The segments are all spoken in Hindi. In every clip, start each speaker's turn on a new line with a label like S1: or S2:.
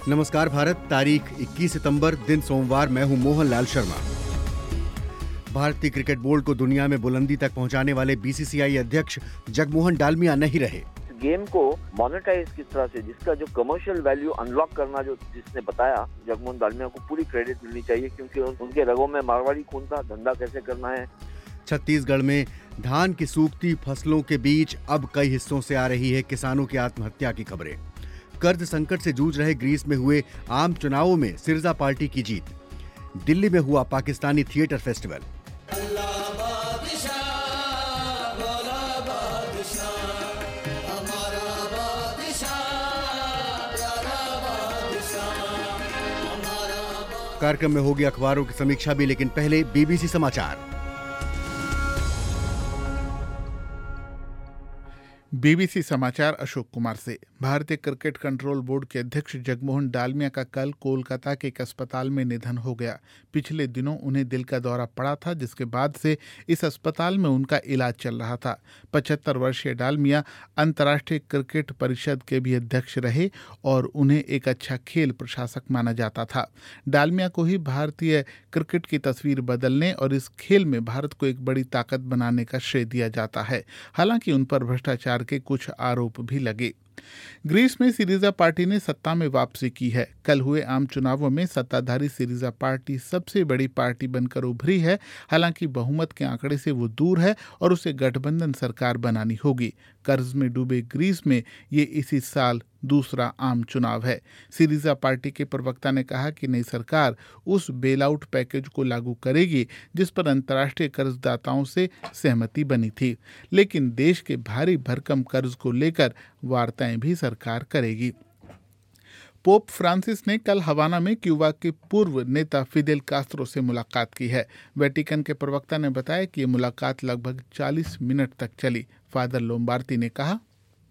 S1: नमस्कार भारत। तारीख 21 सितंबर, दिन सोमवार। मैं हूं मोहनलाल शर्मा। भारतीय क्रिकेट बोर्ड को दुनिया में बुलंदी तक पहुंचाने वाले बीसीसीआई अध्यक्ष जगमोहन डालमिया नहीं रहे।
S2: गेम को मोनेटाइज किस तरह से, जिसका जो कमर्शियल वैल्यू अनलॉक करना जो जिसने बताया, जगमोहन डालमिया को पूरी क्रेडिट मिलनी चाहिए, क्योंकि उनके रगों में मारवाड़ी खून था। धंधा कैसे करना है।
S1: छत्तीसगढ़ में धान की सूखती फसलों के बीच अब कई हिस्सों से आ रही है किसानों की आत्महत्या की खबरें। कर्ज संकट से जूझ रहे ग्रीस में हुए आम चुनावों में सिरजा पार्टी की जीत। दिल्ली में हुआ पाकिस्तानी थिएटर फेस्टिवल। कार्यक्रम में होगी अखबारों की समीक्षा भी, लेकिन पहले बीबीसी समाचार।
S3: बीबीसी समाचार अशोक कुमार से। भारतीय क्रिकेट कंट्रोल बोर्ड के अध्यक्ष जगमोहन डालमिया का कल कोलकाता के एक अस्पताल में निधन हो गया। पिछले दिनों उन्हें दिल का दौरा पड़ा था, जिसके बाद से इस अस्पताल में उनका इलाज चल रहा था। 75 वर्षीय डालमिया अंतर्राष्ट्रीय क्रिकेट परिषद के भी अध्यक्ष रहे और उन्हें एक अच्छा खेल प्रशासक माना जाता था। डालमिया को ही भारतीय क्रिकेट की तस्वीर बदलने और इस खेल में भारत को एक बड़ी ताकत बनाने का श्रेय दिया जाता है। हालांकि उन पर भ्रष्टाचार के कुछ आरोप भी लगे। ग्रीस में सिरिजा पार्टी ने सत्ता में वापसी की है। कल हुए आम चुनावों में सत्ताधारी सिरिजा पार्टी सबसे बड़ी पार्टी बनकर उभरी है। हालांकि बहुमत के आंकड़े से वो दूर है और उसे गठबंधन सरकार बनानी होगी। कर्ज में डूबे ग्रीस में ये इसी साल दूसरा आम चुनाव है। सिरिजा पार्टी के प्रवक्ता ने कहा कि नई सरकार उस बेलआउट पैकेज को लागू करेगी जिस पर अंतर्राष्ट्रीय कर्जदाताओं से सहमति बनी थी, लेकिन देश के भारी भरकम कर्ज को लेकर वार्ताएं भी सरकार करेगी। पोप फ्रांसिस ने कल हवाना में क्यूबा के पूर्व नेता फिदेल कास्त्रो से मुलाकात की है। वेटिकन के प्रवक्ता ने बताया कि ये मुलाकात लगभग 40 मिनट तक चली। फादर लोम्बार्दी ने कहा,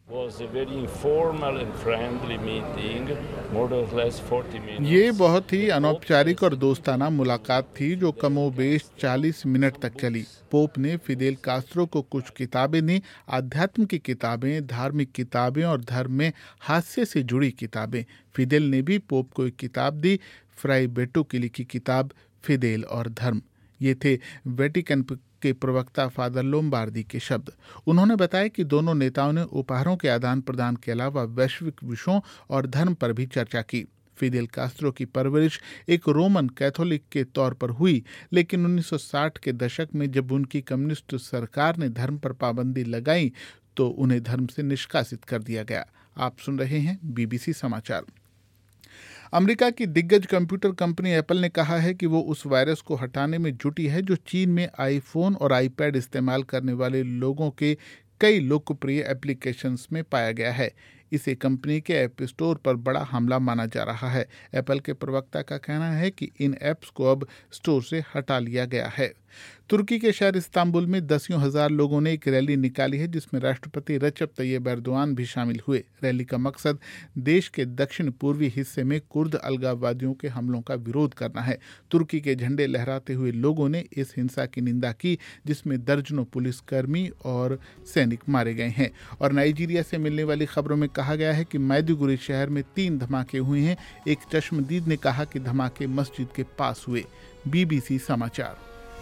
S3: ये बहुत ही अनौपचारिक और दोस्ताना मुलाकात थी जो कमोबेश 40 मिनट तक चली। पोप ने फिदेल कास्त्रो को कुछ किताबें दी, आध्यात्म की किताबें, धार्मिक किताबें और धर्म में हास्य से जुड़ी किताबें। फिदेल ने भी पोप को एक किताब दी, फ्राई बेटो की लिखी किताब फिदेल और धर्म। ये थे वेटिकन के प्रवक्ता फादर लोम्बार्दी के शब्द। उन्होंने बताया कि दोनों नेताओं ने उपहारों के आदान प्रदान के अलावा वैश्विक विषयों और धर्म पर भी चर्चा की। फिदेल कास्त्रो की परवरिश एक रोमन कैथोलिक के तौर पर हुई, लेकिन 1960 के दशक में जब उनकी कम्युनिस्ट सरकार ने धर्म पर पाबंदी लगाई तो उन्हें धर्म से निष्कासित कर दिया गया। आप सुन रहे हैं बीबीसी समाचार। अमेरिका की दिग्गज कंप्यूटर कंपनी एप्पल ने कहा है कि वो उस वायरस को हटाने में जुटी है जो चीन में आईफोन और आईपैड इस्तेमाल करने वाले लोगों के कई लोकप्रिय एप्लीकेशंस में पाया गया है। इसे कंपनी के ऐप स्टोर पर बड़ा हमला माना जा रहा है। एप्पल के प्रवक्ता का कहना है कि इन ऐप्स को अब स्टोर से हटा लिया गया है। तुर्की के शहर इस्तांबुल में 10,000 लोगों ने एक रैली निकाली है, जिसमें राष्ट्रपति रजब तैयब एर्दोआन भी शामिल हुए। रैली का मकसद देश के दक्षिण पूर्वी हिस्से में कुर्द अलगाववादियों के हमलों का विरोध करना है। तुर्की के झंडे लहराते हुए लोगों ने इस हिंसा की निंदा की, जिसमें दर्जनों पुलिसकर्मी और सैनिक मारे गए हैं। और नाइजीरिया से मिलने वाली खबरों में कहा गया है कि मैदुगुरी शहर में 3 धमाके हुए हैं। एक चश्मदीद ने कहा कि धमाके मस्जिद के पास हुए। बीबीसी समाचार।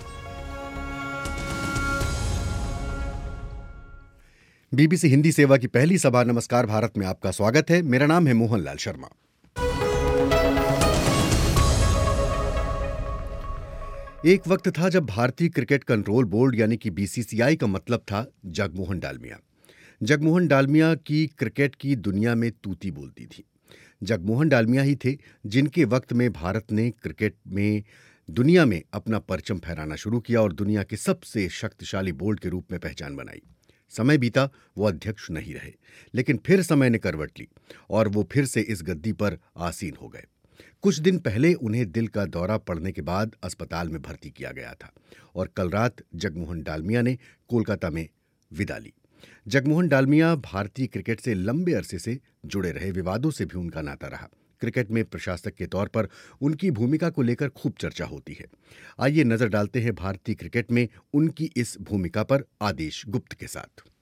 S1: बीबीसी हिंदी सेवा की पहली सभा नमस्कार भारत में आपका स्वागत है। मेरा नाम है मोहनलाल शर्मा। एक वक्त था जब भारतीय क्रिकेट कंट्रोल बोर्ड यानी कि बीसीसीआई का मतलब था जगमोहन डालमिया। जगमोहन डालमिया की क्रिकेट की दुनिया में तूती बोलती थी। जगमोहन डालमिया ही थे जिनके वक्त में भारत ने क्रिकेट में दुनिया में अपना परचम फहराना शुरू किया और दुनिया के सबसे शक्तिशाली बोर्ड के रूप में पहचान बनाई। समय बीता, वो अध्यक्ष नहीं रहे, लेकिन फिर समय ने करवट ली और वो फिर से इस गद्दी पर आसीन हो गए। कुछ दिन पहले उन्हें दिल का दौरा पड़ने के बाद अस्पताल में भर्ती किया गया था और कल रात जगमोहन डालमिया ने कोलकाता में विदा ली। जगमोहन डालमिया भारतीय क्रिकेट से लंबे अरसे से जुड़े रहे, विवादों से भी उनका नाता रहा। क्रिकेट में प्रशासक के तौर पर उनकी भूमिका को लेकर खूब चर्चा होती है। आइए नजर डालते हैं भारतीय क्रिकेट में उनकी इस भूमिका पर आदेश गुप्त के साथ।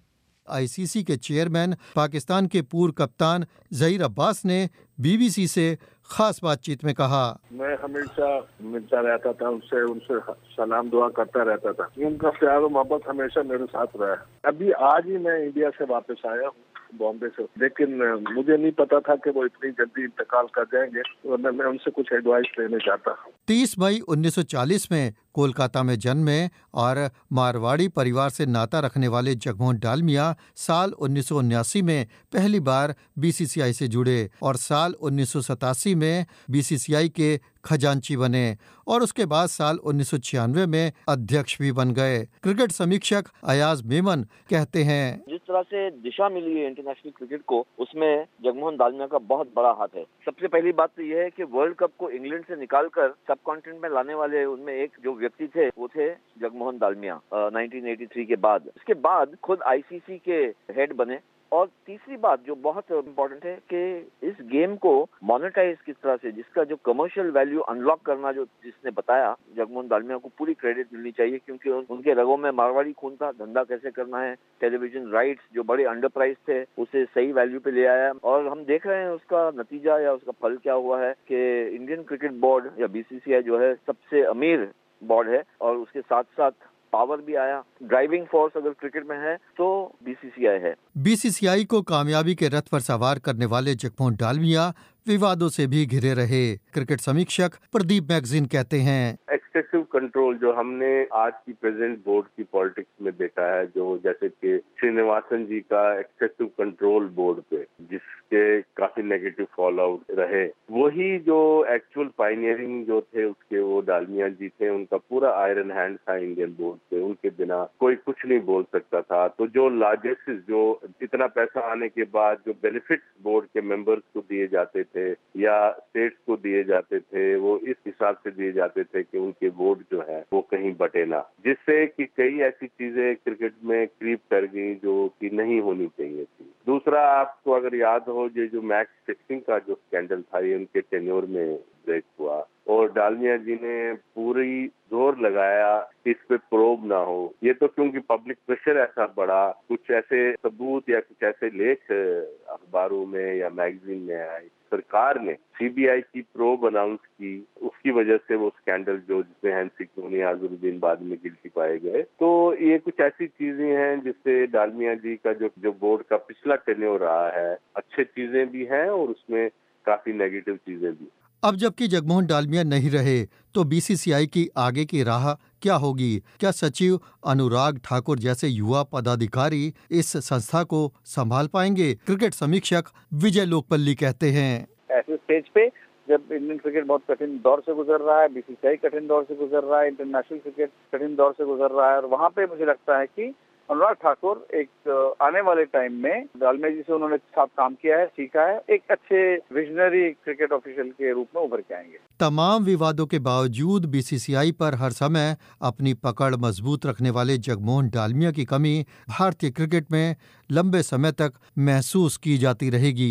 S4: आईसीसी के चेयरमैन पाकिस्तान के पूर्व कप्तान ज़हीर अब्बास ने बीबीसी से खास बातचीत में कहा,
S5: मैं हमेशा मिलता रहता था उनसे सलाम दुआ करता रहता था। उनका प्यार और मोहब्बत हमेशा मेरे साथ रहा है। अभी आज ही मैं इंडिया से वापस आया हूँ, बॉम्बे से, लेकिन मुझे नहीं पता था कि वो इतनी जल्दी इंतकाल कर जाएंगे, वरना मैं उनसे कुछ एडवाइस लेने चाहता हूँ।
S4: 30 मई 1940 में कोलकाता में जन्मे और मारवाड़ी परिवार से नाता रखने वाले जगमोहन डालमिया साल 1979 में पहली बार बीसीसीआई से जुड़े और साल 1987 में बीसीसीआई के खजांची बने और उसके बाद साल 1996 में अध्यक्ष भी बन गए। क्रिकेट समीक्षक अयाज मेमन कहते हैं,
S2: जिस तरह से दिशा मिली है इंटरनेशनल क्रिकेट को, उसमें जगमोहन डालमिया का बहुत बड़ा हाथ है। सबसे पहली बात तो यह है कि वर्ल्ड कप को इंग्लैंड से निकालकर सब कॉन्टिनेंट में लाने वाले उनमें एक जो व्यक्ति थे वो थे जगमोहन डालमिया 1983 के बाद। इसके बाद खुद आईसीसी के हेड बने। और तीसरी बात जो बहुत इम्पोर्टेंट है कि इस गेम को मोनेटाइज किस तरह से, जिसका जो कमर्शियल वैल्यू अनलॉक करना जो जिसने बताया, जगमोहन डालमिया को पूरी क्रेडिट मिलनी चाहिए, क्योंकि उनके रगों में मारवाड़ी खून था। धंधा कैसे करना है, टेलीविजन राइट्स जो बड़े अंडर प्राइस थे उसे सही वैल्यू पे ले आया। और हम देख रहे हैं उसका नतीजा या उसका फल क्या हुआ है कि इंडियन क्रिकेट बोर्ड या बीसीसीआई जो है सबसे अमीर बोर्ड है और उसके साथ साथ पावर भी आया। ड्राइविंग फोर्स अगर क्रिकेट में है तो बीसीसीआई है।
S4: बीसीसीआई को कामयाबी के रथ पर सवार करने वाले जगमोहन डालमिया विवादों से भी घिरे रहे। क्रिकेट समीक्षक प्रदीप मैगजीन कहते हैं,
S5: एक्सेसिव कंट्रोल जो हमने आज की प्रेजेंट बोर्ड की पॉलिटिक्स में देखा है, जो जैसे कि श्रीनिवासन जी का एक्सेसिव कंट्रोल बोर्ड पे, जिसके काफी नेगेटिव फॉल आउट रहे, वही जो एक्चुअल पायनियरिंग जो थे उसके वो डालमिया जी थे। उनका पूरा आयरन हैंड था इंडियन बोर्ड पे, उनके बिना कोई कुछ नहीं बोल सकता था। तो जो लार्जेस्ट जो इतना पैसा आने के बाद जो बेनिफिट्स बोर्ड के मेंबर्स को दिए जाते थे या स्टेट्स को दिए जाते थे, वो इस हिसाब से दिए जाते थे कि उनके बोर्ड जो है वो कहीं बटे ना, जिससे कि कई ऐसी चीजें क्रिकेट में क्रीप कर गई जो कि नहीं होनी चाहिए थी। दूसरा, आपको अगर याद हो, ये जो मैच फिक्सिंग का जो स्कैंडल था ये उनके टेन्योर में ब्रेक हुआ और डालमिया जी ने पूरी जोर लगाया इस पे प्रोब ना हो। ये तो क्योंकि पब्लिक प्रेशर ऐसा बढ़ा, कुछ ऐसे सबूत या कुछ ऐसे लेख अखबारों में या मैगजीन में आए, सरकार ने सीबीआई की प्रोब अनाउंस की, उसकी वजह से वो स्कैंडल जो जिसमें हैंसी क्लोनी आजुद्दीन बाद में गिल्टी पाए गए। तो ये कुछ ऐसी चीजें हैं जिससे डालमिया जी का जो बोर्ड का पिछला टेन्योर रहा है, अच्छी चीजें भी हैं और उसमें काफी नेगेटिव चीजें भी।
S4: अब जबकि जगमोहन डालमिया नहीं रहे तो बीसीसीआई की आगे की राह क्या होगी? क्या सचिव अनुराग ठाकुर जैसे युवा पदाधिकारी इस संस्था को संभाल पाएंगे? क्रिकेट समीक्षक विजय लोकपल्ली कहते हैं,
S6: ऐसे स्टेज पे जब इंडियन क्रिकेट बहुत कठिन दौर से गुजर रहा है, बीसीसीआई कठिन दौर से गुजर रहा है, इंटरनेशनल क्रिकेट कठिन दौर से गुजर रहा है, और वहाँ पे मुझे लगता है कि अनुराग ठाकुर एक आने वाले टाइम में डालमिया जी से उन्होंने साथ काम किया है, सीखा है, एक अच्छे विजनरी क्रिकेट ऑफिशियल के रूप में उभर के आएंगे।
S4: तमाम विवादों के बावजूद बीसीसीआई पर हर समय अपनी पकड़ मजबूत रखने वाले जगमोहन डालमिया की कमी भारतीय क्रिकेट में लंबे समय तक महसूस की जाती रहेगी।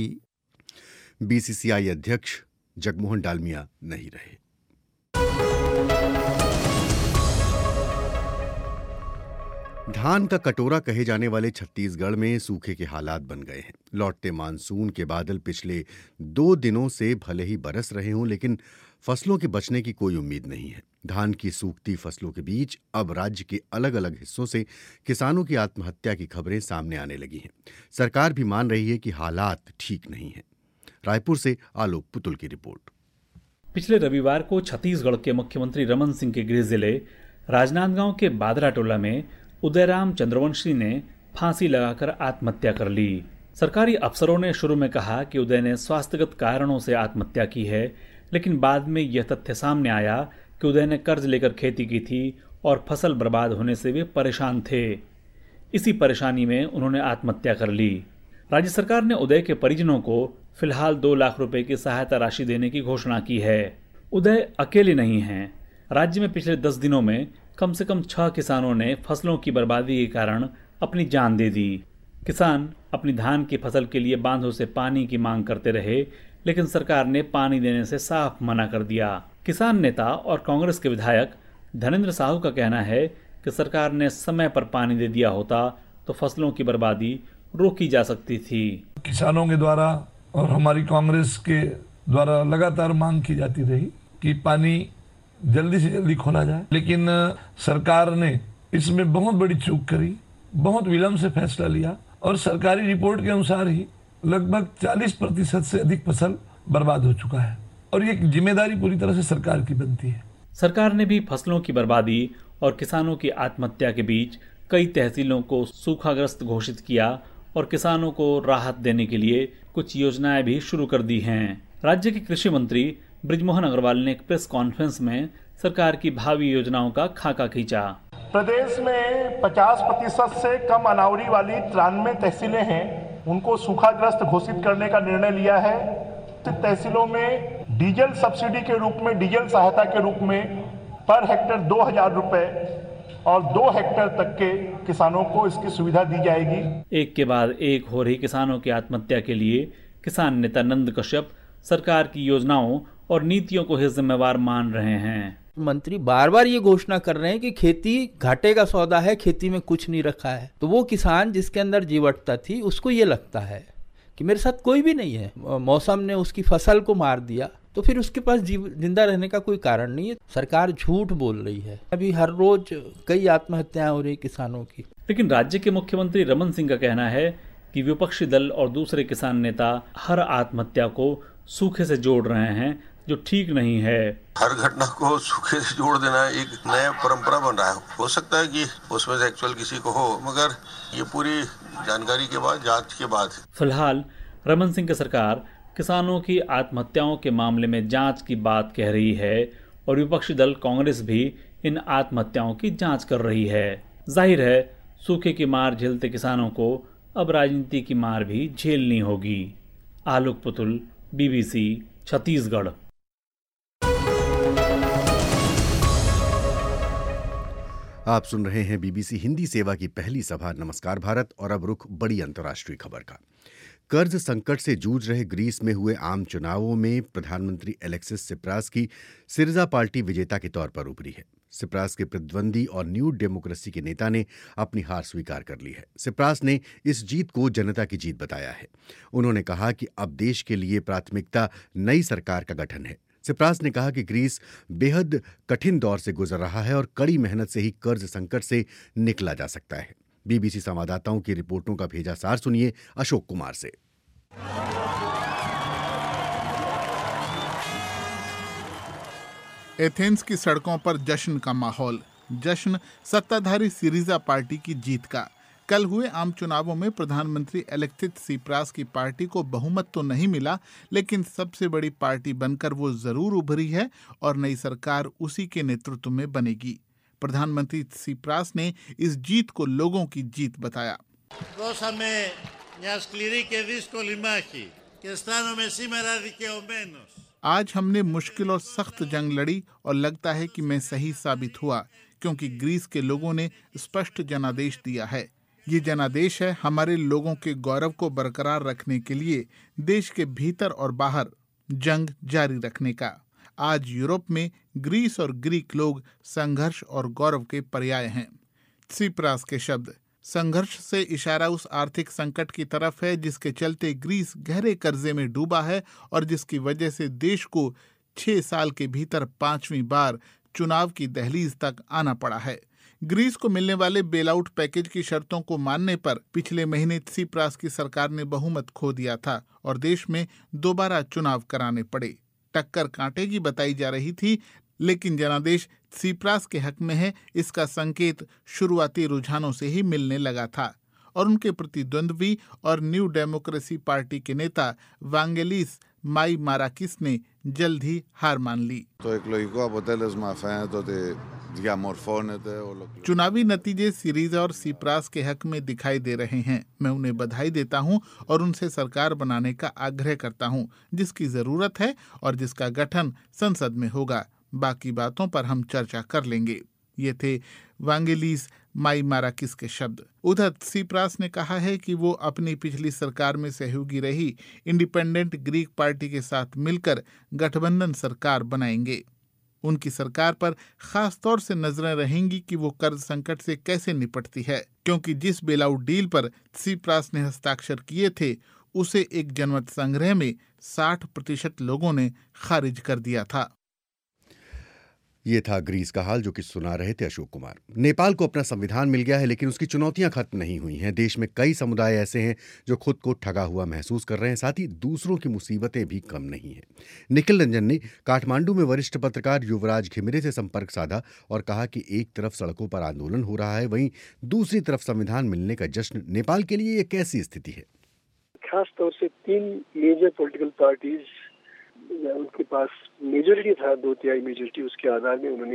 S1: बीसीसीआई अध्यक्ष जगमोहन डालमिया नहीं रहे। धान का कटोरा कहे जाने वाले छत्तीसगढ़ में सूखे के हालात बन गए हैं। लौटते मानसून के बादल पिछले 2 दिनों से भले ही बरस रहे हों, लेकिन फसलों के बचने की कोई उम्मीद नहीं है। धान की सूखती फसलों के बीच अब राज्य के अलग अलग हिस्सों से किसानों की आत्महत्या की खबरें सामने आने लगी हैं। सरकार भी मान रही है कि हालात ठीक नहीं हैं। रायपुर से आलोक पुतुल की रिपोर्ट।
S7: पिछले रविवार को छत्तीसगढ़ के मुख्यमंत्री रमन सिंह के गृह जिले राजनांदगांव के बादरा टोला में उदयराम चंद्रवंशी ने फांसी लगाकर आत्महत्या कर ली। सरकारी अफसरों ने शुरू में कहा कि उदय ने स्वास्थ्यगत कारणों से आत्महत्या की है, लेकिन बाद में यह तथ्य सामने आया कि उदय ने कर्ज लेकर खेती की थी और फसल बर्बाद होने से वे परेशान थे। इसी परेशानी में उन्होंने आत्महत्या कर ली। राज्य सरकार ने उदय के परिजनों को फिलहाल 2 लाख रुपए की सहायता राशि देने की घोषणा की है। उदय अकेले नहीं हैं। राज्य में पिछले 10 दिनों में कम से कम 6 किसानों ने फसलों की बर्बादी के कारण अपनी जान दे दी। किसान अपनी धान की फसल के लिए बांधों से पानी की मांग करते रहे, लेकिन सरकार ने पानी देने से साफ मना कर दिया। किसान नेता और कांग्रेस के विधायक धनेंद्र साहू का कहना है कि सरकार ने समय पर पानी दे दिया होता तो फसलों की बर्बादी रोकी जा सकती थी।
S8: किसानों के द्वारा और हमारी कांग्रेस के द्वारा लगातार मांग की जाती रही कि पानी जल्दी से जल्दी खोला जाए, लेकिन सरकार ने इसमें बहुत बड़ी चूक करी, बहुत विलंब से फैसला लिया और सरकारी रिपोर्ट के अनुसार ही लगभग 40% से अधिक फसल बर्बाद हो चुका है और ये जिम्मेदारी पूरी तरह से सरकार की बनती है।
S7: सरकार ने भी फसलों की बर्बादी और किसानों की आत्महत्या के बीच कई तहसीलों को सूखाग्रस्त घोषित किया और किसानों को राहत देने के लिए कुछ योजनाएं भी शुरू कर दी हैं। राज्य के कृषि मंत्री बृजमोहन अग्रवाल ने एक प्रेस कॉन्फ्रेंस में सरकार की भावी योजनाओं का खाका खींचा।
S9: प्रदेश में 50% से कम अनावरी वाली 93 तहसीलें हैं, उनको सूखाग्रस्त घोषित करने का निर्णय लिया है। तहसीलों में डीजल सब्सिडी के रूप में, डीजल सहायता के रूप में पर हेक्टेयर 2000 रुपए और 2 हेक्टेयर तक के किसानों को इसकी सुविधा दी जाएगी।
S7: एक के बाद एक हो रही किसानों की आत्महत्या के लिए किसान नेता नंद कश्यप सरकार की योजनाओं और नीतियों को ही जिम्मेवार मान रहे हैं।
S10: मंत्री बार बार ये घोषणा कर रहे हैं कि खेती घाटे का सौदा है, खेती में कुछ नहीं रखा है। तो वो किसान जिसके अंदर जीवटता थी उसको ये लगता है कि मेरे साथ कोई भी नहीं है, मौसम ने उसकी फसल को मार दिया, तो फिर उसके पास जिंदा रहने का कोई कारण नहीं है। सरकार झूठ बोल रही है। अभी हर रोज कई आत्महत्याएं हो रही किसानों की।
S7: लेकिन राज्य के मुख्यमंत्री रमन सिंह का कहना है कि विपक्षी दल और दूसरे किसान नेता हर आत्महत्या को सूखे से जोड़ रहे हैं, जो ठीक नहीं है।
S11: हर घटना को सूखे से जोड़ देना एक नया परंपरा बन रहा है। हो सकता है कि उसमें से एक्चुअल किसी को हो, मगर ये पूरी जानकारी के बाद, जांच के बाद।
S7: फिलहाल रमन सिंह की सरकार किसानों की आत्महत्याओं के मामले में जांच की बात कह रही है और विपक्षी दल कांग्रेस भी इन आत्महत्याओं की जांच कर रही है। जाहिर है सूखे की मार झेलते किसानों को अब राजनीति की मार भी झेलनी होगी। आलोक पुतुल, BBC, छत्तीसगढ़।
S1: आप सुन रहे हैं BBC हिंदी सेवा की पहली सभा नमस्कार भारत, और अब रुख बड़ी अंतर्राष्ट्रीय खबर का। कर्ज संकट से जूझ रहे ग्रीस में हुए आम चुनावों में प्रधानमंत्री एलेक्सिस सिप्रास की सिरिजा पार्टी विजेता के तौर पर उभरी है। सिप्रास के प्रतिद्वंदी और न्यू डेमोक्रेसी के नेता ने अपनी हार स्वीकार कर ली है। सिप्रास ने इस जीत को जनता की जीत बताया है। उन्होंने कहा कि अब देश के लिए प्राथमिकता नई सरकार का गठन है। सिप्रास ने कहा कि ग्रीस बेहद कठिन दौर से गुजर रहा है और कड़ी मेहनत से ही कर्ज संकट से निकला जा सकता है। BBC संवाददाताओं की रिपोर्टों का भेजा सार सुनिए अशोक कुमार से।
S3: एथेंस की सड़कों पर जश्न का माहौल। जश्न सत्ताधारी सिरिजा पार्टी की जीत का। कल हुए आम चुनावों में प्रधानमंत्री एलेक्सिस सिप्रास की पार्टी को बहुमत तो नहीं मिला, लेकिन सबसे बड़ी पार्टी बनकर वो जरूर उभरी है और नई सरकार उसी के नेतृत्व में बनेगी। प्रधानमंत्री सिप्रास ने इस जीत को लोगों की जीत बताया। आज हमने मुश्किल और सख्त जंग लड़ी और लगता है कि मैं सही साबित हुआ, क्योंकि ग्रीस के लोगों ने स्पष्ट जनादेश दिया है। ये जनादेश है हमारे लोगों के गौरव को बरकरार रखने के लिए देश के भीतर और बाहर जंग जारी रखने का। आज यूरोप में ग्रीस और ग्रीक लोग संघर्ष और गौरव के पर्याय हैं। सिप्रास के शब्द। संघर्ष से इशारा उस आर्थिक संकट की तरफ है जिसके चलते ग्रीस गहरे कर्जे में डूबा है और जिसकी वजह से देश को 6 साल के भीतर 5वीं बार चुनाव की दहलीज तक आना पड़ा है। ग्रीस को मिलने वाले बेलआउट पैकेज की शर्तों को मानने पर पिछले महीने सिप्रास की सरकार ने बहुमत खो दिया था और देश में दोबारा चुनाव कराने पड़े। टक्कर कांटे की बताई जा रही थी, लेकिन जनादेश सिप्रास के हक में है, इसका संकेत शुरुआती रुझानों से ही मिलने लगा था और उनके प्रतिद्वंद्वी और न्यू डेमोक्रेसी पार्टी के नेता वांगेलिस माईमाराकिस ने जल्द ही हार मान ली। चुनावी नतीजे सिरिजा और सिप्रास के हक में दिखाई दे रहे हैं। मैं उन्हें बधाई देता हूं और उनसे सरकार बनाने का आग्रह करता हूं, जिसकी जरूरत है और जिसका गठन संसद में होगा। बाकी बातों पर हम चर्चा कर लेंगे। ये थे वांगेलिस माईमाराकिस के शब्द। उधर सिप्रास ने कहा है कि वो अपनी पिछली सरकार में सहयोगी रही इंडिपेंडेंट ग्रीक पार्टी के साथ मिलकर गठबंधन सरकार बनाएंगे। उनकी सरकार पर खास तौर से नजरें रहेंगी कि वो कर्ज संकट से कैसे निपटती है। क्योंकि जिस बेलआउट डील पर सिप्रास ने हस्ताक्षर किए थे उसे एक जनमत संग्रह में 60% लोगों ने खारिज कर दिया था।
S1: ये था ग्रीस का हाल, जो कि सुना रहे थे अशोक कुमार। नेपाल को अपना संविधान मिल गया है, लेकिन उसकी चुनौतियां खत्म नहीं हुई हैं। देश में कई समुदाय ऐसे हैं जो खुद को ठगा हुआ महसूस कर रहे हैं, साथ ही दूसरों की मुसीबतें भी कम नहीं हैं। निखिल रंजन ने काठमांडू में वरिष्ठ पत्रकार युवराज घिमिरे से संपर्क साधा और कहा कि एक तरफ सड़कों पर आंदोलन हो रहा है, वहीं दूसरी तरफ संविधान मिलने का जश्न। नेपाल के लिए ये कैसी स्थिति है?
S12: खास तौर से 3 मेजर पॉलिटिकल पार्टीज, उनके पास मेजोरिटी था, 2/3 मेजोरिटी, उसके आधार में उन्होंने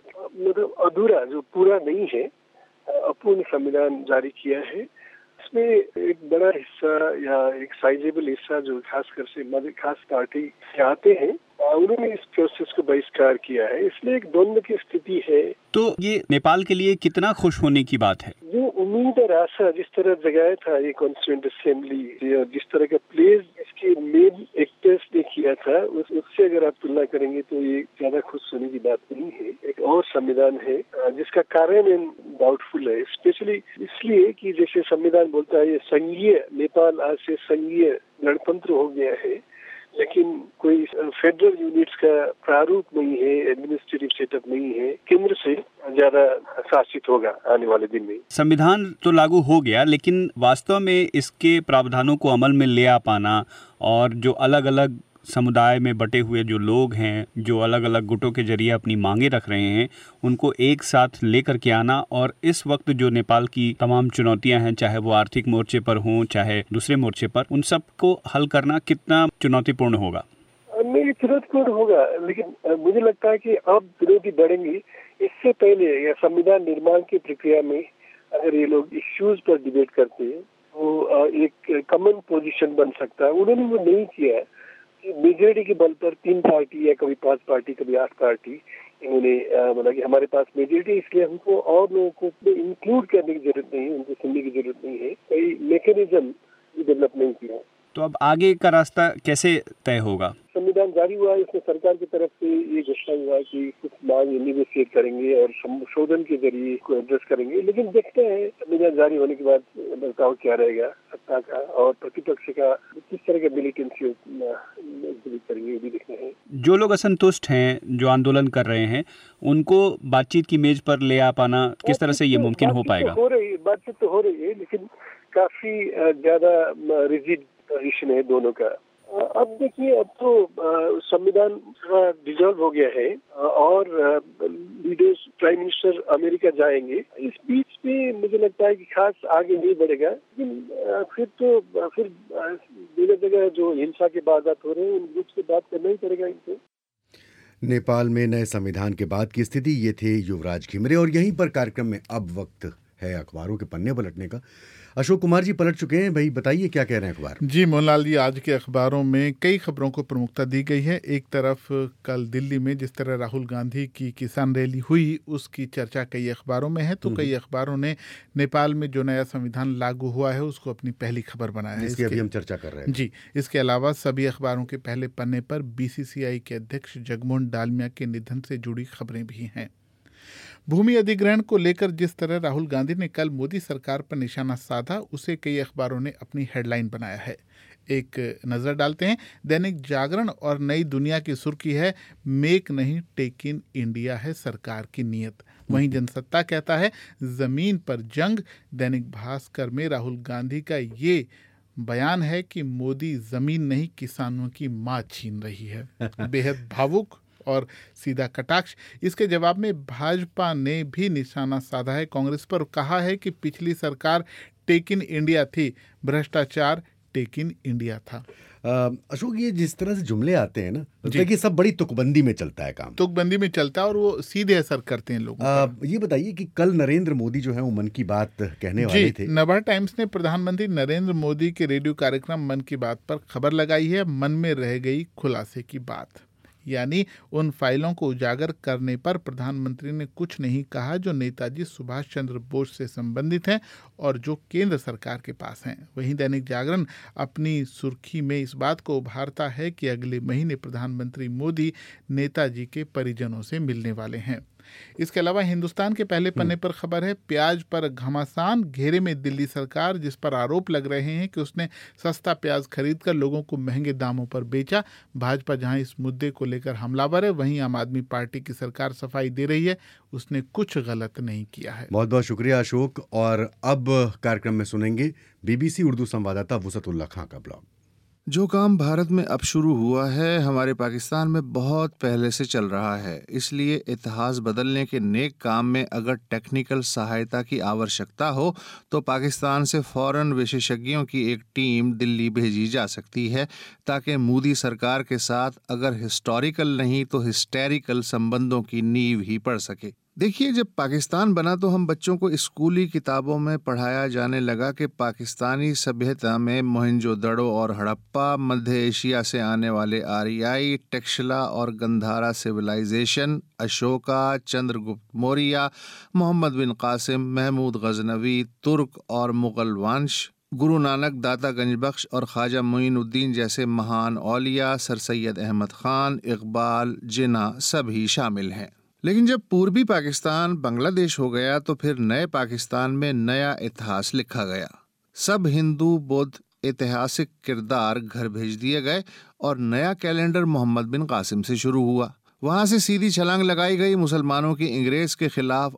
S12: मतलब अधूरा, जो पूरा नहीं है, अपूर्ण संविधान जारी किया है। इसमें एक बड़ा हिस्सा या एक साइजेबल हिस्सा जो खासकर से खास पार्टी से आते हैं, उन्होंने इस प्रोसेस को बहिष्कार किया है। इसलिए एक द्वंद्व की स्थिति है।
S13: तो ये नेपाल के लिए कितना खुश होने की बात है?
S12: जो उम्मीद और आशा जिस तरह जगाया था ये कॉन्स्टिट्यूएंट असेंबली, और जिस तरह का प्लेज इसके मेन एक्टर्स ने किया था, उससे अगर आप तुलना करेंगे तो ये ज्यादा खुश होने की बात नहीं है। एक और संविधान है जिसका कार्यान्वयन डाउटफुल है, स्पेशली इसलिए कि जैसे संविधान बोलता है ये संघीय, नेपाल आज से संघीय गणतंत्र हो गया है, लेकिन कोई फेडरल यूनिट्स का प्रारूप नहीं है, एडमिनिस्ट्रेटिव सेटअप नहीं है, केंद्र से ज्यादा शासित होगा आने वाले दिन में।
S13: संविधान तो लागू हो गया, लेकिन वास्तव में इसके प्रावधानों को अमल में ले आ पाना और जो अलग अलग समुदाय में बटे हुए जो लोग हैं, जो अलग अलग गुटों के जरिए अपनी मांगे रख रहे हैं, उनको एक साथ लेकर के आना, और इस वक्त जो नेपाल की तमाम चुनौतियां हैं, चाहे वो आर्थिक मोर्चे पर हों चाहे दूसरे मोर्चे पर, उन सब को हल करना कितना चुनौतीपूर्ण होगा?
S12: नहीं, चुनौतीपूर्ण होगा, लेकिन मुझे लगता है कि अब चुनौती बढ़ेंगी। इससे पहले या संविधान निर्माण की प्रक्रिया में अगर ये लोग इश्यूज पर डिबेट करते हैं तो एक कॉमन पोजीशन बन सकता है। उन्होंने वो नहीं किया है। मेजोरिटी के बल पर 3 पार्टी या कभी 5 पार्टी कभी 8 पार्टी इन्होंने बोला कि हमारे पास मेजोरिटी, इसलिए हमको और लोगों को इंक्लूड करने की जरूरत नहीं है, उनको सुनने की जरूरत नहीं है। कोई मैकेनिज्म डेवलप नहीं किया।
S13: तो अब आगे का रास्ता कैसे तय होगा?
S12: संविधान जारी हुआ है, इसमें सरकार की तरफ से ये घोषणा हुआ है कि कुछ मांग नेगोशिएट करेंगे और संशोधन के जरिए को एड्रेस करेंगे, लेकिन देखते हैं संविधान जारी होने के बाद बर्ताव क्या रहेगा सत्ता का और प्रतिपक्ष का, किस तरह का मिलिटेंसी करेंगे, ये भी देखना है।
S13: जो लोग असंतुष्ट हैं, जो आंदोलन कर रहे हैं, उनको बातचीत की मेज पर ले आ पाना किस तरह से ये मुमकिन हो पाएगा?
S12: बातचीत तो हो रही है, लेकिन काफी ज्यादा रिजिड पोजीशन है दोनों का। अब देखिए, अब तो संविधान डिसॉल्व हो गया है और लीडर्स, प्राइम मिनिस्टर अमेरिका जाएंगे। इस बीच में मुझे लगता है कि खास आगे नहीं बढ़ेगा, लेकिन फिर जगह जगह जो हिंसा के वारदात हो रहे हैं उन ग्रुप से बात करना ही पड़ेगा इनको।
S1: नेपाल में नए संविधान के बाद की स्थिति। ये थे युवराज घिमिरे, और यहीं पर कार्यक्रम में अब वक्त है अखबारों के पन्ने पलटने का। अशोक कुमार जी पलट चुके हैं, भाई बताइए क्या कह रहे हैं अखबार?
S3: जी मोहनलाल जी, आज के अखबारों में कई खबरों को प्रमुखता दी गई है। एक तरफ कल दिल्ली में जिस तरह राहुल गांधी की किसान रैली हुई, उसकी चर्चा कई अखबारों में है, तो कई अखबारों ने नेपाल में जो नया संविधान लागू हुआ है उसको अपनी पहली खबर बनाया है।
S1: इसकी अभी हम चर्चा कर रहे हैं।
S3: जी, इसके अलावा सभी अखबारों के पहले पन्ने पर बीसीसीआई के अध्यक्ष जगमोहन डालमिया के निधन से जुड़ी खबरें भी हैं। भूमि अधिग्रहण को लेकर जिस तरह राहुल गांधी ने कल मोदी सरकार पर निशाना साधा, उसे कई अखबारों ने अपनी हेडलाइन बनाया है। एक नजर डालते हैं। दैनिक जागरण और नई दुनिया की सुर्खी है, मेक नहीं टेक इन इंडिया है सरकार की नीयत। वहीं जनसत्ता कहता है, जमीन पर जंग। दैनिक भास्कर में राहुल गांधी का ये बयान है कि मोदी जमीन नहीं किसानों की मां छीन रही है। बेहद भावुक और सीधा कटाक्ष। इसके जवाब में भाजपा ने भी निशाना साधा है कांग्रेस पर, कहा है कि पिछली सरकार टेक इन इंडिया थी, भ्रष्टाचार टेक इन इंडिया था।
S1: अशोक, ये जिस तरह से जुमले आते हैं ना, मतलब कि सब बड़ी तुकबंदी में चलता है काम,
S3: तुकबंदी में चलता है और वो सीधे असर करते हैं लोगों।
S1: ये बताइए कि कल नरेंद्र मोदी जो है वो मन की बात कहने वाले थे।
S3: नवभारत टाइम्स ने प्रधानमंत्री नरेंद्र मोदी के रेडियो कार्यक्रम मन की बात पर खबर लगाई है, मन में रह गई खुलासे की बात। यानी उन फाइलों को उजागर करने पर प्रधानमंत्री ने कुछ नहीं कहा जो नेताजी सुभाष चंद्र बोस से संबंधित हैं और जो केंद्र सरकार के पास हैं। वहीं दैनिक जागरण अपनी सुर्खी में इस बात को उभारता है कि अगले महीने प्रधानमंत्री मोदी नेताजी के परिजनों से मिलने वाले हैं। इसके अलावा हिंदुस्तान के पहले पन्ने पर खबर है, प्याज पर घमासान, घेरे में दिल्ली सरकार, जिस पर आरोप लग रहे हैं कि उसने सस्ता प्याज खरीदकर लोगों को महंगे दामों पर बेचा। भाजपा जहां इस मुद्दे को लेकर हमलावर है, वहीं आम आदमी पार्टी की सरकार सफाई दे रही है, उसने कुछ गलत नहीं किया है।
S1: बहुत बहुत शुक्रिया अशोक। और अब कार्यक्रम में सुनेंगे बीबीसी उर्दू संवाददाता वुसअतुल्लाह खां का ब्लॉग।
S14: जो काम भारत में अब शुरू हुआ है, हमारे पाकिस्तान में बहुत पहले से चल रहा है। इसलिए इतिहास बदलने के नेक काम में अगर टेक्निकल सहायता की आवश्यकता हो तो पाकिस्तान से फौरन विशेषज्ञों की एक टीम दिल्ली भेजी जा सकती है, ताकि मोदी सरकार के साथ अगर हिस्टोरिकल नहीं तो हिस्टेरिकल संबंधों की नींव ही पड़ सके। देखिए, जब पाकिस्तान बना तो हम बच्चों को स्कूली किताबों में पढ़ाया जाने लगा कि पाकिस्तानी सभ्यता में मोहनजोदड़ो और हड़प्पा, मध्य एशिया से आने वाले आर्याई, टक्षला और गंधारा सिविलाइजेशन, अशोका, चंद्रगुप्त मौर्य, मोहम्मद बिन कासिम, महमूद गजनवी, तुर्क और मुगल वंश, गुरु नानक, दाता गंजबख्श और ख्वाजा मोइनुद्दीन जैसे महान औलिया, सर सैयद अहमद खान, इकबाल, जिन्ना सभी शामिल हैं। लेकिन जब पूर्वी पाकिस्तान बांग्लादेश हो गया तो फिर नए पाकिस्तान में नया इतिहास लिखा गया। सब हिंदू बौद्ध ऐतिहासिक किरदार घर भेज दिए गए और नया कैलेंडर मोहम्मद बिन कासिम से शुरू हुआ। वहां से सीधी छलांग लगाई गई मुसलमानों की अंग्रेज के खिलाफ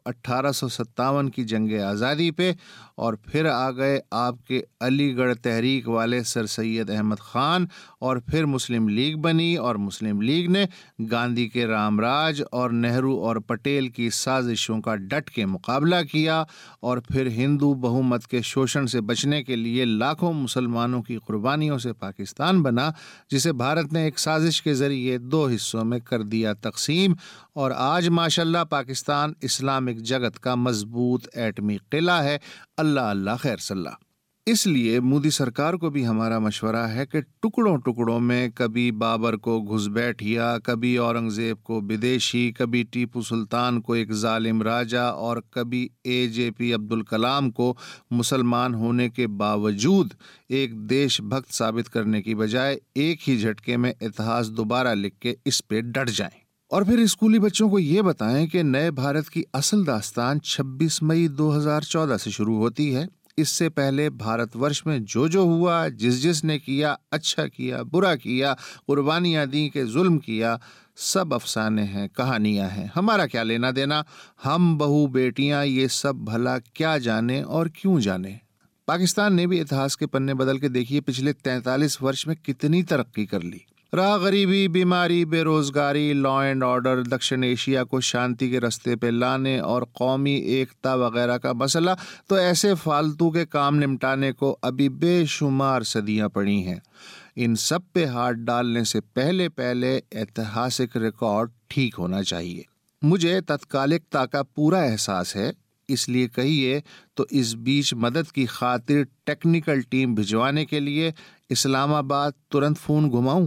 S14: 1857 की जंग आज़ादी पे, और फिर आ गए आपके अलीगढ़ तहरीक वाले सर सैयद अहमद खान, और फिर मुस्लिम लीग बनी और मुस्लिम लीग ने गांधी के रामराज और नेहरू और पटेल की साजिशों का डट के मुकाबला किया, और फिर हिंदू बहुमत के शोषण से बचने के लिए लाखों मुसलमानों की कुर्बानियों से पाकिस्तान बना, जिसे भारत ने एक साजिश के जरिए 2 हिस्सों में कर दिया तकसीम। और आज माशाल्लाह पाकिस्तान इस्लामिक जगत का मजबूत एटमी किला है। अल्लाह अल्लाह खैर सल्ला। इसलिए मोदी सरकार को भी हमारा मशवरा है कि टुकड़ों टुकड़ों में कभी बाबर को घुसपैठिया, कभी औरंगजेब को विदेशी, कभी टीपू सुल्तान को एक जालिम राजा, और कभी AJP अब्दुल कलाम को मुसलमान होने के बावजूद एक देशभक्त साबित करने की बजाय एक ही झटके में इतिहास दोबारा लिख के इस पे डट जाएं। और फिर स्कूली बच्चों को ये बताएं कि नए भारत की असल दास्तान 26 मई 2014 से शुरू होती है। इससे पहले भारतवर्ष में जो जो हुआ, जिसने किया, अच्छा किया, बुरा किया, कुर्बानियां दी के जुल्म किया, सब अफसाने हैं, कहानियां हैं। हमारा क्या लेना देना? हम बहू बेटियां ये सब भला क्या जाने और क्यों जाने। पाकिस्तान ने भी इतिहास के पन्ने बदल के देखिए पिछले 43 वर्ष में कितनी तरक्की कर ली। रहा गरीबी, बीमारी, बेरोजगारी, लॉ एंड ऑर्डर, दक्षिण एशिया को शांति के रास्ते पे लाने और कौमी एकता वगैरह का मसला, तो ऐसे फालतू के काम निपटाने को अभी बेशुमार सदियां पड़ी हैं। इन सब पे हाथ डालने से पहले पहले ऐतिहासिक रिकॉर्ड ठीक होना चाहिए। मुझे तत्कालिकता का पूरा एहसास है, इसलिए कहिए तो इस बीच मदद की खातिर टेक्निकल टीम भिजवाने के लिए इस्लामाबाद तुरंत फोन घुमाऊं।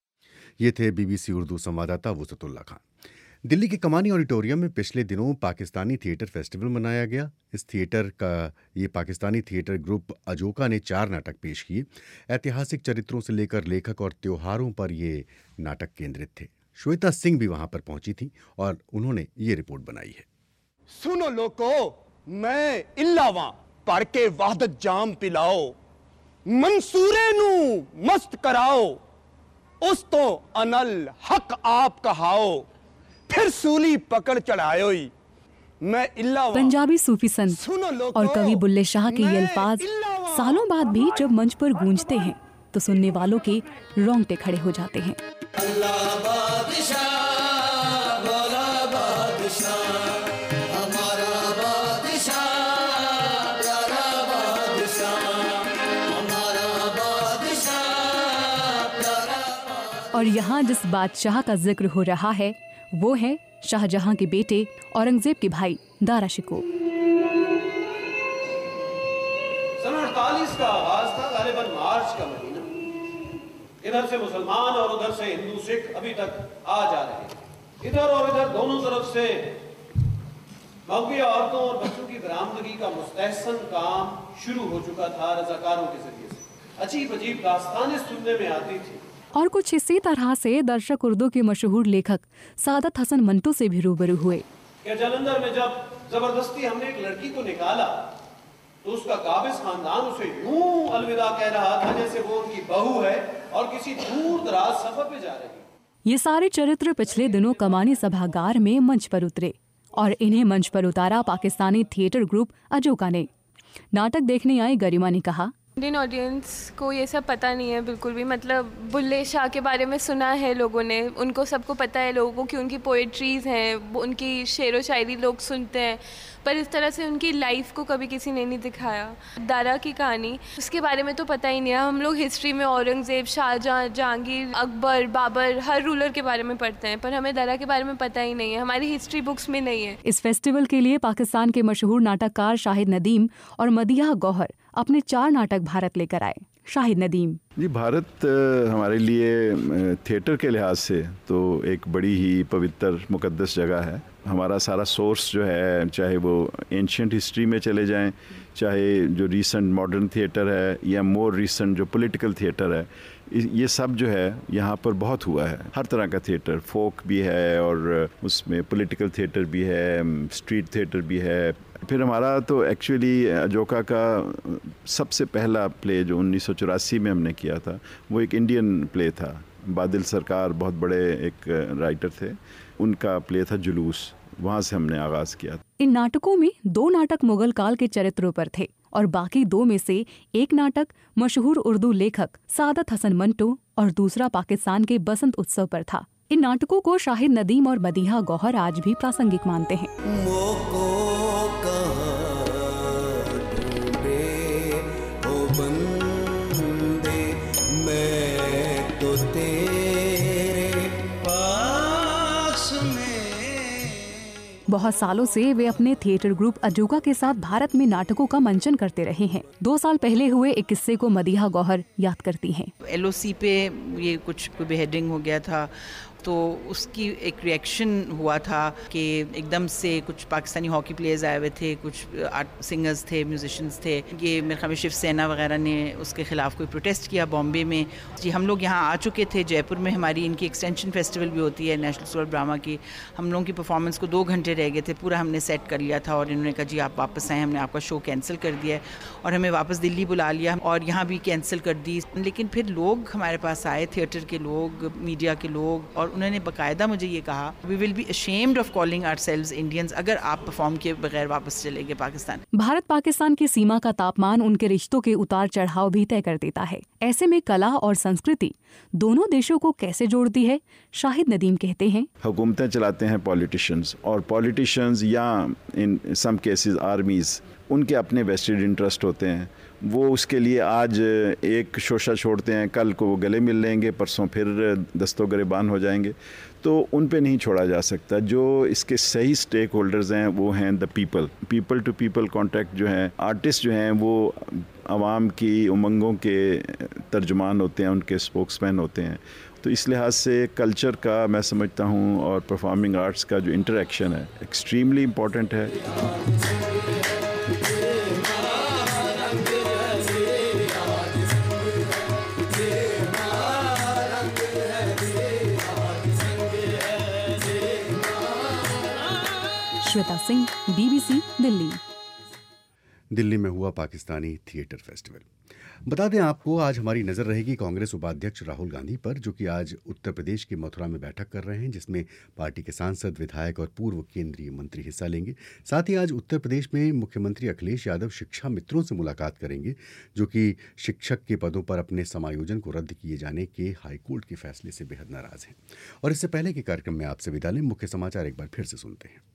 S1: ये थे बीबीसी उर्दू संवाददाता वुसअतुल्लाह खां। दिल्ली के कमानी ऑडिटोरियम में पिछले दिनों पाकिस्तानी थिएटर फेस्टिवल मनाया गया। इस थिएटर का ये पाकिस्तानी थिएटर ग्रुप अजोका ने 4 नाटक पेश किए। ऐतिहासिक चरित्रों से लेकर लेखक और त्योहारों पर ये नाटक केंद्रित थे। श्वेता सिंह भी वहां पर पहुंची थी और उन्होंने ये रिपोर्ट बनाई है।
S15: सुनो लोको, मैं इल्लावा पढ़ के वहदत जाम पिलाओ, मंसूरे नू मस्त कराओ, उस तो अनल हक आप कहाओ, फिर सूली पकड़ चढ़ायो। मैं इल्लावा।
S16: पंजाबी सूफी संत और कवि बुल्ले शाह के ये अल्फाज सालों बाद भी जब मंच पर गूंजते हैं तो सुनने वालों के रोंगटे खड़े हो जाते हैं। और यहाँ जिस बादशाह का जिक्र हो रहा है वो है शाहजहां के बेटे औरंगजेब के भाई दारा शिकोह।
S17: सन 48 का आगाज था, गालिबन मार्च का महीना। इधर से मुसलमान और उधर से हिंदू सिख अभी तक आ जा रहे हैं। इधर और इधर दोनों तरफ से मौकिया औरतों और बच्चों की बरामदगी का मुस्तहसन काम शुरू हो चुका था रजाकारों के जरिए से। अजीब अजीब दास्तानें सुनने में आती थी।
S16: और कुछ इसी तरह से दर्शक उर्दू के मशहूर लेखक सादत हसन मंटू से भी रूबरू हुए।
S17: कि जालंधर में जब जबरदस्ती हमने एक लड़की को निकाला तो उसका काबिज खानदान उसे यूं अलविदा कह रहा था जैसे वो उनकी बहू है और किसी दूर दराज सफर पे जा रही है।
S16: ये सारे चरित्र पिछले दिनों कमानी सभागार में मंच पर उतरे और इन्हें मंच पर उतारा पाकिस्तानी थिएटर ग्रुप अजोका ने। नाटक देखने आई गरिमा ने कहा,
S18: इंडियन ऑडियंस को ये सब पता नहीं है बिल्कुल भी। मतलब बुल्ले शाह के बारे में सुना है लोगों ने, उनको सबको पता है लोगों को कि उनकी पोएट्रीज़ हैं, उनकी शेर व शायरी लोग सुनते हैं, पर इस तरह से उनकी लाइफ को कभी किसी ने नहीं दिखाया। दारा की कहानी उसके बारे में तो पता ही नहीं है। हम लोग हिस्ट्री में औरंगज़ेब, शाहजहां, जहांगीर, अकबर, बाबर, हर रूलर के बारे में पढ़ते हैं, पर हमें दारा के बारे में पता ही नहीं है, हमारी हिस्ट्री बुक्स में नहीं है।
S16: इस फेस्टिवल के लिए पाकिस्तान के मशहूर नाटककार शाहिद नदीम और मदीहा गौहर अपने 4 नाटक भारत लेकर आए। शाहिद नदीम
S19: जी, भारत हमारे लिए थिएटर के लिहाज से तो एक बड़ी ही पवित्र मुकद्दस जगह है। हमारा सारा सोर्स जो है, चाहे वो एंशियंट हिस्ट्री में चले जाएं, चाहे जो रीसेंट मॉडर्न थिएटर है या मोर रीसेंट जो पॉलिटिकल थिएटर है, ये सब जो है यहाँ पर बहुत हुआ है। हर तरह का थिएटर, फोक भी है और उसमें पॉलिटिकल थिएटर भी है, स्ट्रीट थिएटर भी है। फिर हमारा तो एक्चुअली अजोका का सबसे पहला प्ले जो 1984 में हमने किया था, वो एक इंडियन प्ले था। बादल सरकार बहुत बड़े एक राइटर थे, उनका प्ले था जुलूस, वहाँ से हमने आगाज किया।
S16: इन नाटकों में 2 नाटक मुगल काल के चरित्रों पर थे और बाकी 2 में से एक नाटक मशहूर उर्दू लेखक सादत हसन मंटो और दूसरा पाकिस्तान के बसंत उत्सव पर था। इन नाटकों को शाहिद नदीम और मदीहा गौहर आज भी प्रासंगिक मानते हैं। बहुत सालों से वे अपने थिएटर ग्रुप अजोका के साथ भारत में नाटकों का मंचन करते रहे हैं। 2 साल पहले हुए एक किस्से को मदीहा गौहर याद करती हैं।
S20: LOC पे ये कुछ बेहेडिंग हो गया था, तो उसकी एक रिएक्शन हुआ था कि एकदम से कुछ पाकिस्तानी हॉकी प्लेयर्स आए हुए थे, कुछ आर्ट सिंगर्स थे, म्यूजिशियंस थे। ये मेरे ख्याल में शिवसेना वगैरह ने उसके ख़िलाफ़ कोई प्रोटेस्ट किया बॉम्बे में। जी, हम लोग यहाँ आ चुके थे। जयपुर में हमारी इनकी एक्सटेंशन फेस्टिवल भी होती है, नेशनल स्कूल ऑफ ड्रामा की। हम लोगों की परफॉर्मेंस को 2 घंटे रह गए थे, पूरा हमने सेट कर लिया था और इन्होंने कहा जी आप वापस आएँ, हमने आपका शो कैंसिल कर दिया है और हमें वापस दिल्ली बुला लिया और यहाँ भी कैंसिल कर दी। लेकिन फिर लोग हमारे पास आए, थिएटर के लोग, मीडिया के लोग, और उन्होंने बाकायदा मुझे ये कहा, we will be ashamed of calling ourselves Indians अगर आप परफॉर्म किए बगैर वापस चले गए पाकिस्तान।
S16: भारत पाकिस्तान की सीमा का तापमान उनके रिश्तों के उतार चढ़ाव भी तय कर देता है। ऐसे में कला और संस्कृति दोनों देशों को कैसे जोड़ती है, शाहिद नदीम कहते हैं।
S19: हुकूमतें चलाते हैं पॉलिटिशियंस, और पॉलिटिशियंस या इन सम केसेस आर्मीज, उनके अपने वेस्टेड इंटरेस्ट होते हैं। वो उसके लिए आज एक शोशा छोड़ते हैं, कल को वो गले मिल लेंगे, परसों फिर दस्तों गिरबान हो जाएंगे। तो उन पे नहीं छोड़ा जा सकता। जो इसके सही स्टेक होल्डर्स हैं वो हैं the people to people contact जो है। आर्टिस्ट जो हैं वो आवाम की उमंगों के तर्जुमान होते हैं, उनके स्पोक्समैन होते हैं। तो इस लिहाज से कल्चर का मैं समझता हूँ और परफॉर्मिंग आर्ट्स का जो इंटरेक्शन है एक्सट्रीमली इम्पॉर्टेंट है।
S16: श्वेता सिंह, BBC, दिल्ली।
S1: दिल्ली में हुआ पाकिस्तानी थिएटर फेस्टिवल। बता दें आपको, आज हमारी नजर रहेगी कांग्रेस उपाध्यक्ष राहुल गांधी पर, जो कि आज उत्तर प्रदेश के मथुरा में बैठक कर रहे हैं, जिसमें पार्टी के सांसद, विधायक और पूर्व केंद्रीय मंत्री हिस्सा लेंगे। साथ ही आज उत्तर प्रदेश में मुख्यमंत्री अखिलेश यादव शिक्षा मित्रों से मुलाकात करेंगे, जो कि शिक्षक के पदों पर अपने समायोजन को रद्द किए जाने के हाईकोर्ट के फैसले से बेहद नाराज हैं। और इससे पहले के कार्यक्रम में आपसे विदा लें, मुख्य समाचार एक बार फिर से सुनते हैं।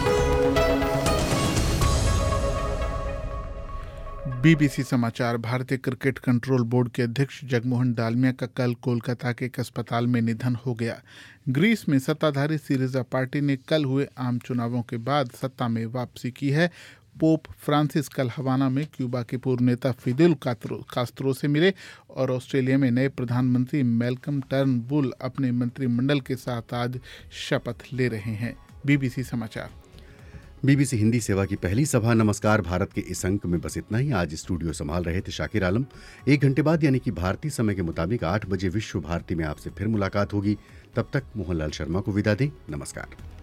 S3: BBC समाचार। भारतीय क्रिकेट कंट्रोल बोर्ड के अध्यक्ष जगमोहन डालमिया का कल कोलकाता के एक अस्पताल में निधन हो गया। ग्रीस में सत्ताधारी सिरिजा पार्टी ने कल हुए आम चुनावों के बाद सत्ता में वापसी की है। पोप फ्रांसिस कल हवाना में क्यूबा के पूर्व नेता फिदेल कास्त्रो से मिले और ऑस्ट्रेलिया में नए प्रधानमंत्री मैल्कम टर्नबुल अपने मंत्रिमंडल के साथ आज शपथ ले रहे हैं। BBC समाचार।
S1: BBC हिंदी सेवा की पहली सभा नमस्कार भारत के इस अंक में बस इतना ही। आज स्टूडियो संभाल रहे थे शाकिर आलम। 1 घंटे बाद यानी कि भारतीय समय के मुताबिक 8 बजे विश्व भारती में आपसे फिर मुलाकात होगी। तब तक मोहनलाल शर्मा को विदा दें। नमस्कार।